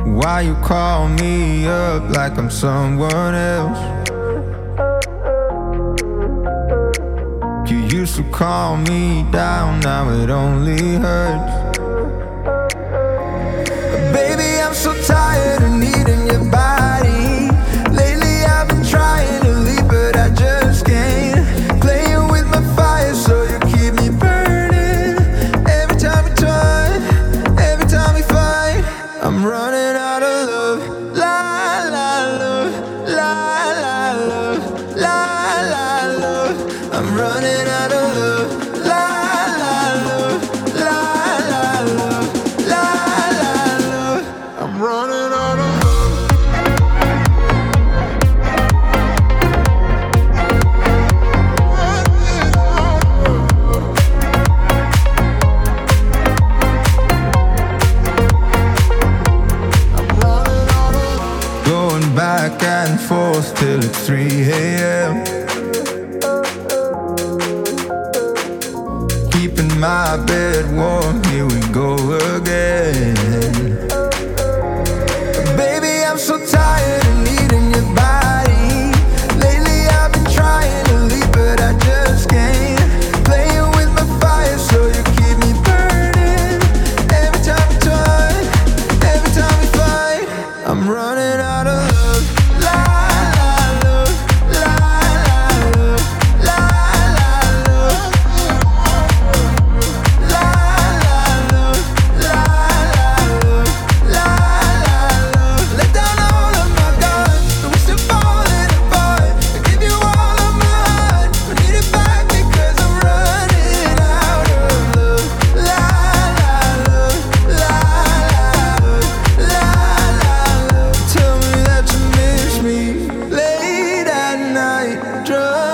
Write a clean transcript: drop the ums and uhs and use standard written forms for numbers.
Why you call me up like I'm someone else? You used to calm me down, now it only hurts. Baby, I'm so tired of needing your body. Lately I've been trying to leave, but I just can't. Playing with my fire so you keep me burning. Every time we touch, every time we fight, I'm running out of love. La la love, la la love, la la love. I'm running out of love. La la love, la la love, la la love. I'm running out of love. Going back and forth till it's 3 a.m. Keeping my bed warm, here we go again. Baby, I'm so tired of needing your body. Lately I've been trying to leave, but I just can't. Playing with my fire so you keep me burning. Every time we touch, every time we fight, I'm running out of love. La la love, la la love, la la love. La la love, la la love, la la love. Let down all of my guards, but we're still falling apart. I give you all of my heart, I need it back because I'm running out of love. La la love, la la love, la la love. Tell me that you miss me late at night, drunk